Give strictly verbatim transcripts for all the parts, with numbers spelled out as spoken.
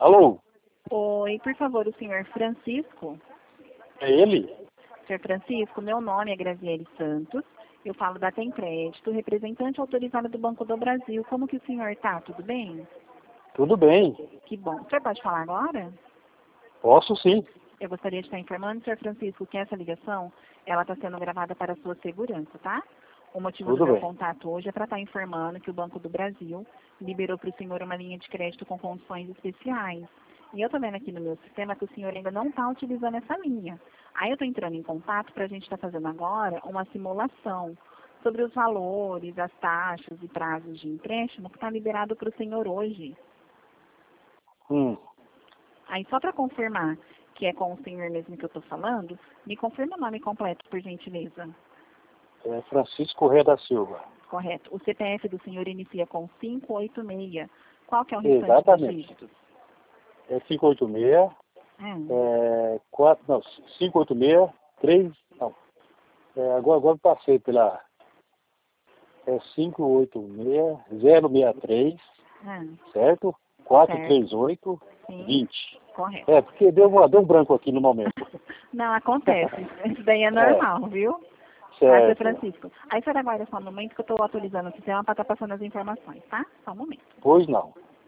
Alô? Oi, por favor, o senhor Francisco. É ele? Senhor Francisco, meu nome é Graziele Santos. Eu falo da Tem Crédito, representante autorizada do Banco do Brasil. Como que o senhor está? Tudo bem? Tudo bem. Que bom. O senhor pode falar agora? Posso sim. Eu gostaria de estar informando, senhor Francisco, que essa ligação ela está sendo gravada para a sua segurança, tá? O motivo do Tudo meu bem. contato hoje é para estar informando que o Banco do Brasil liberou para o senhor uma linha de crédito com condições especiais. E eu estou vendo aqui no meu sistema que o senhor ainda não está utilizando essa linha. Aí eu estou entrando em contato para a gente estar fazendo agora uma simulação sobre os valores, as taxas e prazos de empréstimo que está liberado para o senhor hoje. Hum. Aí só para confirmar que é com o senhor mesmo que eu estou falando, me confirma o nome completo, por gentileza. É Francisco Corrêa da Silva. Correto. O C P F do senhor inicia com cinco oito seis. Qual que é o restante dos Exatamente. dígitos? É cinco oito seis, Hum. é quatro, não, cinco oito seis, três, não. É, agora, agora eu passei pela, é cinco oito seis, zero seis três, Hum. certo? quatro Certo. três oito, Sim. vinte. Correto. É, porque deu, uma- deu um branco aqui no momento. Não, acontece. Isso daí é normal, viu? Tá, seu Certo. Francisco. Aí você aguarda só um momento que eu estou atualizando o sistema para estar passando as informações, tá? Só um momento. Pois não.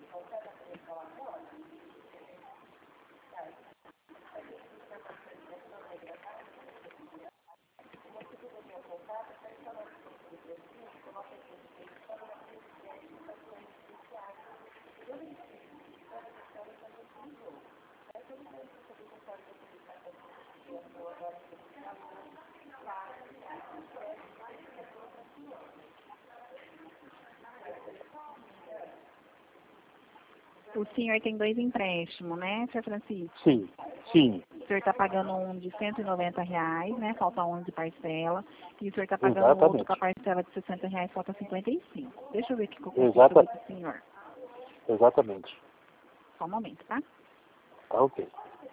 O senhor tem dois empréstimos, né, seu Francisco? Sim, sim. O senhor está pagando um de cento e noventa reais, né? Falta onze parcela. E o senhor está pagando um outro Exatamente. com a parcela de sessenta reais, falta cinquenta e cinco. Deixa eu ver o que eu consigo Exata, fazer para o senhor. exatamente. Só um momento, tá? Tá ok.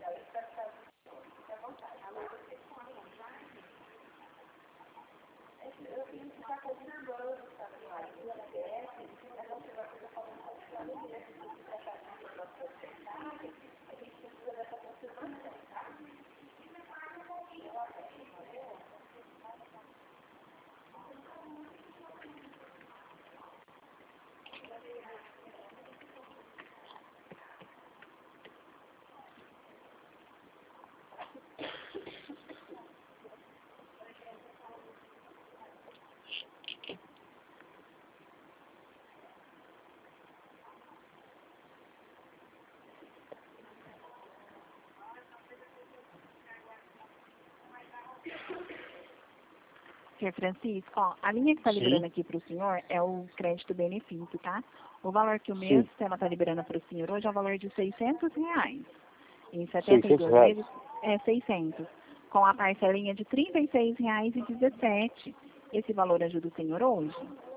Senhor Francisco, ó, a linha que está liberando Sim, aqui para o senhor é o crédito benefício, tá? O valor que o meu sim. sistema está liberando para o senhor hoje é o valor de seiscentos reais. Em setenta e seiscentos duas reais. vezes é seiscentos. Com a parcelinha de trinta e seis reais e dezessete. Esse valor ajuda o senhor hoje?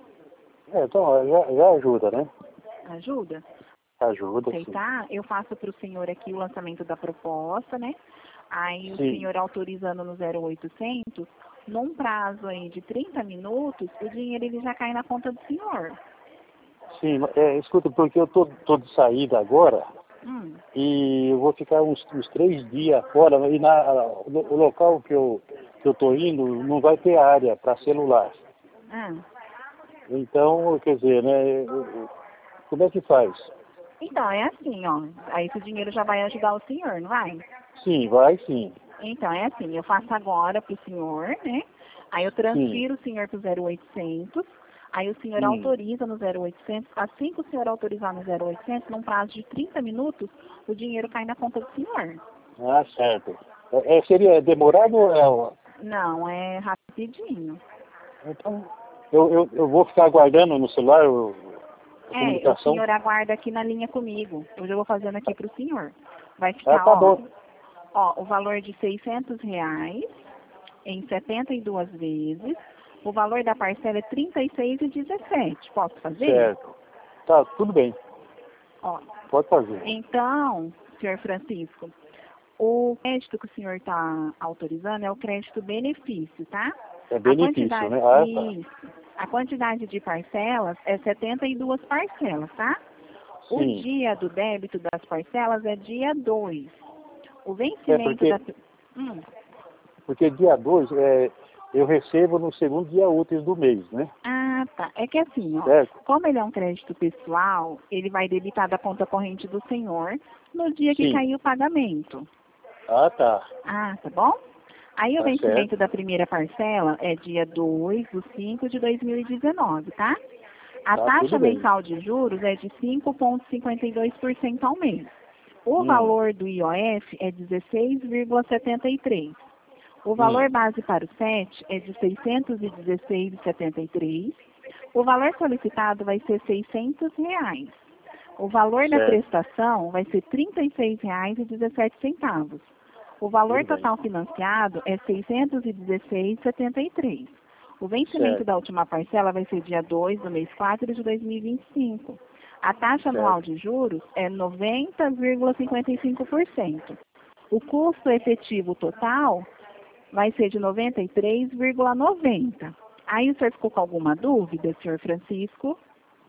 É, então, já, já ajuda, né? Ajuda? Ajuda, sim. Aceitar? Eu faço para o senhor aqui o lançamento da proposta, né? Aí o Sim, senhor autorizando no zero oitocentos, num prazo aí de trinta minutos, o dinheiro ele já cai na conta do senhor. sim. É, escuta, porque eu tô, tô de saída agora Hum. e eu vou ficar uns, uns três dias fora e na, no, o local que eu, que eu tô indo não vai ter área para celular. Ah. Então, quer dizer, né, eu- eu- como é que faz? Então, é assim, ó. Aí esse dinheiro já vai ajudar o senhor, não vai? Sim, vai sim. Então, é assim, eu faço agora pro senhor, né? Aí eu Sim. transfiro o senhor pro zero oitocentos, aí o senhor Hum. autoriza no zero oitocentos, assim que o senhor autorizar no zero oitocentos, num prazo de trinta minutos, o dinheiro cai na conta do senhor. Ah, certo. É, é, seria demorado ou é, Não, é rapidinho. então, eu, eu, eu vou ficar aguardando no celular o- a É, o comunicação. senhor aguarda aqui na linha comigo. Hoje eu vou fazendo aqui pro senhor. Vai Ah, ficar, tá ó, bom. ó, o valor de seiscentos reais em setenta e duas vezes. O valor da parcela é trinta e seis e dezessete. Posso fazer? Certo. Tá, tudo bem. Ó, Pode fazer. então, senhor Francisco, o crédito que o senhor está autorizando é o crédito benefício, tá? É A benefício, quantidade, né? Ah, tá. isso. A quantidade de parcelas é setenta e duas parcelas, tá? O Sim. dia do débito das parcelas é dia dois. O É vencimento porque, da... Hum. porque dia dois é, eu recebo no segundo dia útil do mês, né? Ah, tá. É que assim, ó, Certo? como ele é um crédito pessoal, ele vai debitar da conta corrente do senhor no dia que Sim. cair o pagamento. Ah, tá. Ah, tá bom? Aí o Tá certo. vencimento da primeira parcela é dia dois de cinco de dois mil e dezenove, tá? A Tá taxa tudo bem. mensal de juros é de cinco vírgula cinquenta e dois por cento ao mês. O Hum, valor do I O F é dezesseis vírgula setenta e três. O valor hum, base para o S E T é de seiscentos e dezesseis vírgula setenta e três. O valor solicitado vai ser seiscentos reais. O valor da certo. prestação vai ser trinta e seis reais e dezessete centavos. O valor Tudo bem. total financiado é seiscentos e dezesseis vírgula setenta e três. O vencimento Certo, da última parcela vai ser dia dois do mês quatro de dois mil e vinte e cinco. A taxa anual certo. de juros é noventa vírgula cinquenta e cinco por cento. O custo efetivo total vai ser de noventa e três vírgula noventa. Aí o senhor ficou com alguma dúvida, senhor Francisco?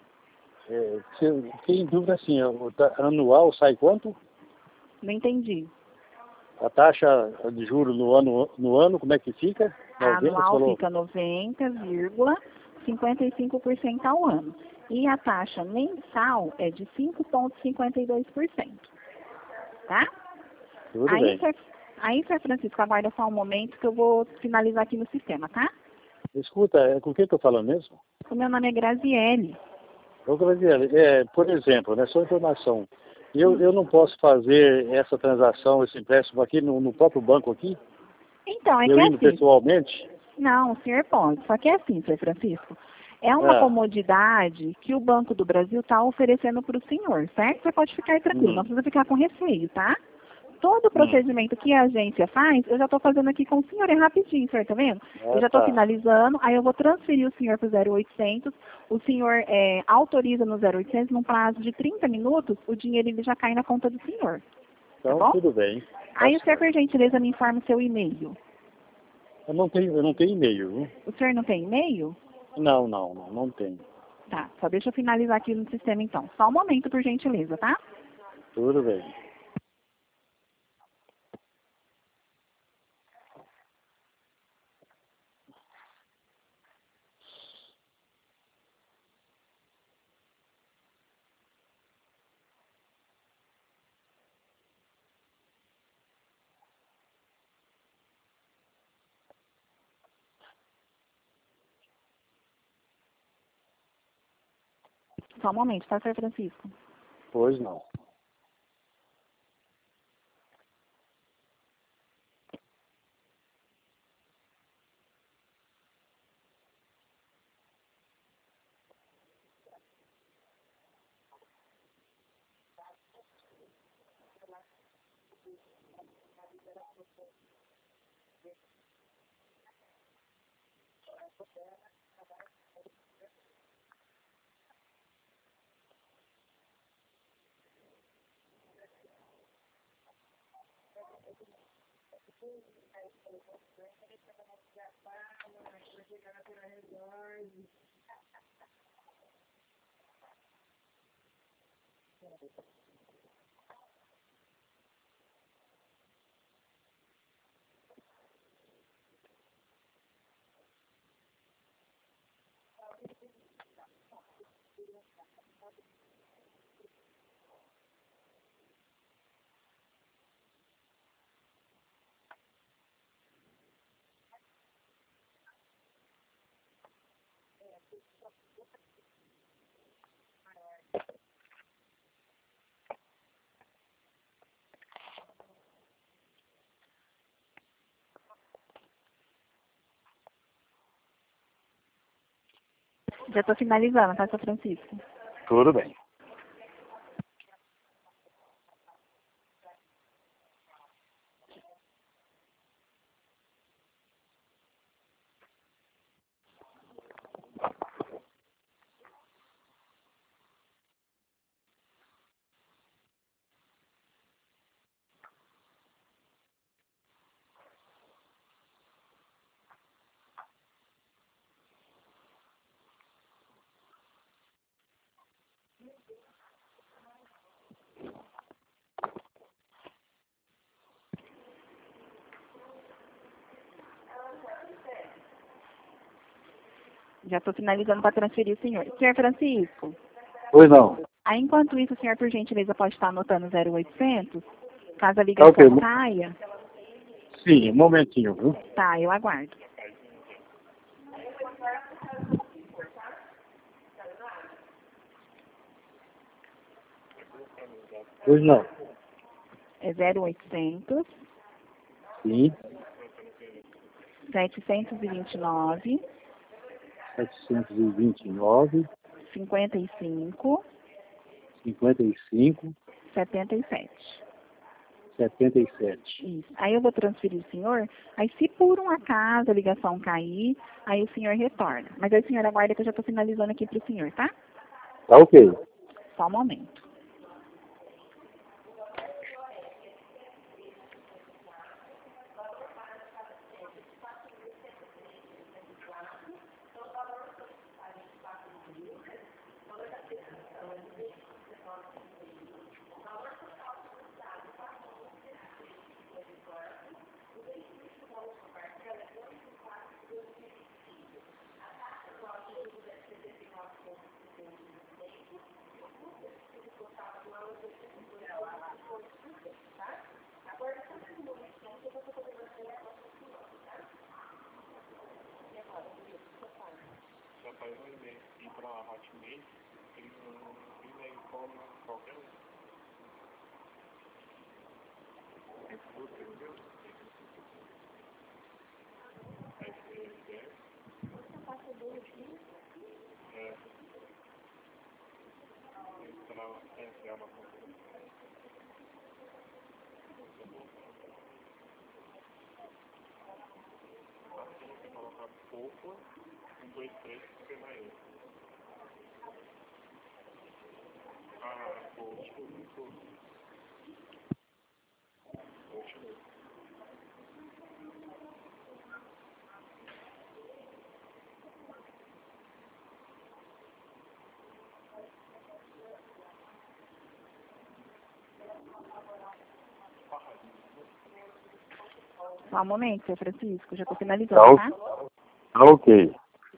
É, se eu fiquei em dúvida assim, o ta- anual sai quanto? Não entendi. A taxa de juros no ano, no ano, como é que fica? A noventa, você anual falou? fica noventa vírgula cinquenta e cinco por cento ao ano. E a taxa mensal é de cinco vírgula cinquenta e dois por cento. Tá? Tudo Aí, bem. senhor, aí, senhor Francisco, aguarda só um momento que eu vou finalizar aqui no sistema, tá? Escuta, é, com quem estou falando mesmo? O meu nome é Graziele. Ô, Graziele, é, por exemplo, né, só informação, eu, Hum. eu não posso fazer essa transação, esse empréstimo aqui no, no próprio banco aqui? Então, é que Eu é indo assim. pessoalmente? Não, o senhor pode. Só que é assim, senhor Francisco. É uma Ah, comodidade que o Banco do Brasil está oferecendo para o senhor, certo? Você pode ficar tranquilo, não hum, precisa ficar com receio, tá? Todo o hum. procedimento que a agência faz, eu já estou fazendo aqui com o senhor, é rapidinho, senhor, tá vendo? Eu Ah, já estou tá. finalizando, aí eu vou transferir o senhor para o zero oitocentos, o senhor é, autoriza no zero oitocentos, num prazo de trinta minutos, o dinheiro ele já cai na conta do senhor, tá Então, bom? tudo bem. Tá Aí o senhor, certo. por gentileza, me informa o seu e-mail. Eu não tenho, eu não tenho e-mail, viu? O senhor não tem e-mail? Não, não, não, não tenho. Tá, só deixa eu finalizar aqui no sistema então. Só um momento, por gentileza, tá? Tudo bem. Só um momento, tá, senhor Francisco? Pois não. Já tô finalizando, tá, senhor Francisco? Tudo bem. Já estou finalizando para transferir o senhor. Senhor Francisco? Pois não. Aí, enquanto isso, o senhor, por gentileza, pode estar anotando zero oitocentos, caso a ligação Ok. caia. Sim, um momentinho, viu? Tá, eu aguardo. Pois não. É zero oitocentos, Sim, setecentos e vinte e nove, setecentos e vinte e nove, cinquenta e cinco, cinquenta e cinco, setenta e sete. setenta e sete. Isso. Aí eu vou transferir o senhor. Aí, se por um acaso a ligação cair, aí o senhor retorna. Mas aí o senhor aguarda que eu já estou finalizando aqui para o senhor, tá? Tá ok. Só um momento. Só um momento, seu Francisco. Já estou finalizando, Tá, tá? tá ok.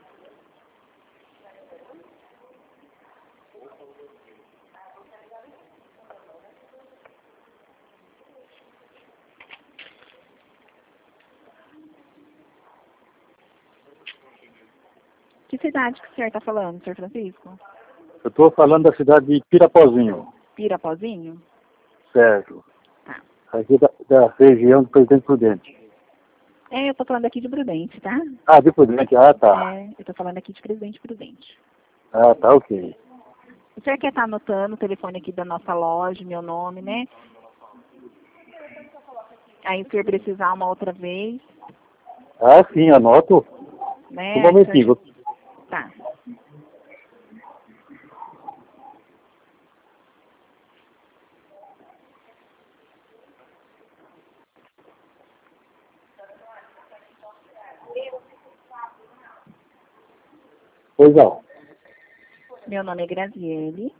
Que cidade que o senhor está falando, senhor Francisco? Eu estou falando da cidade de Pirapozinho. Pirapozinho? Certo. Tá. Aqui da, da região do Presidente Prudente. É, eu estou falando aqui de Prudente, tá? Ah, de Prudente. Ah, tá. É, eu estou falando aqui de Presidente Prudente. Ah, tá ok. O senhor quer estar anotando o telefone aqui da nossa loja, meu nome, né? Aí o senhor precisar uma outra vez, Ah, sim, anoto. né? Um Aí o senhor... momentinho. Tá. Pois não. Meu nome é Graziele.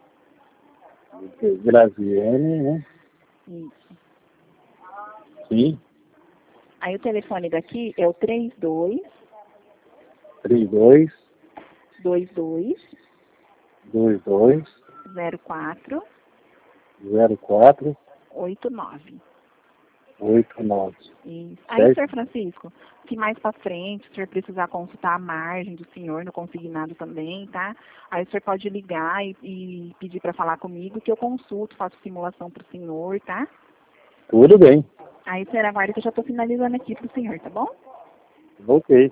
Graziele, né? Isso. Sim. Aí o telefone daqui é o três dois trinta e dois, dois dois vinte e dois, zero quatro zero quatro, oito nove. oito nove. Isso. Aí, senhor Francisco, se mais para frente o senhor precisar consultar a margem do senhor no consignado também, tá? Aí o senhor pode ligar e, e pedir para falar comigo que eu consulto, faço simulação para o senhor, tá? Tudo bem. Aí o senhor aguarda que eu já estou finalizando aqui para o senhor, tá bom? Ok.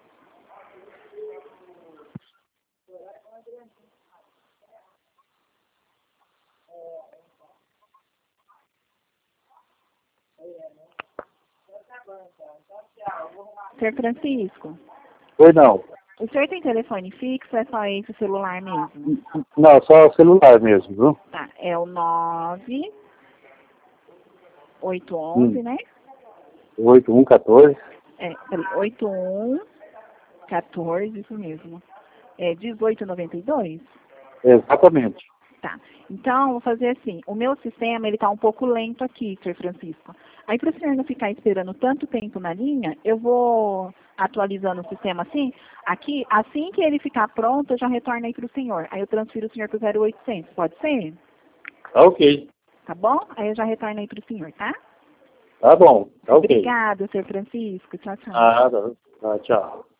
Senhor Francisco, Pois não. o senhor tem telefone fixo ou é só esse celular mesmo? Não, só celular mesmo, viu? Tá, é o nove oito onze, Hum. né? oito um um quatro. É, peraí, oito um quatorze, isso mesmo. É dezoito noventa e dois? Exatamente. Tá. Então, vou fazer assim. O meu sistema, ele tá um pouco lento aqui, senhor Francisco. Aí, para o senhor não ficar esperando tanto tempo na linha, eu vou atualizando o sistema assim, aqui, assim que ele ficar pronto, eu já retorno aí para o senhor. Aí eu transfiro o senhor para o zero oitocentos, pode ser? Tá ok. Tá bom? Aí eu já retorno aí para o senhor, tá? Tá bom. Tá ok. Obrigada, senhor Francisco. Tchau, tchau. Ah, tá. Tá, tchau.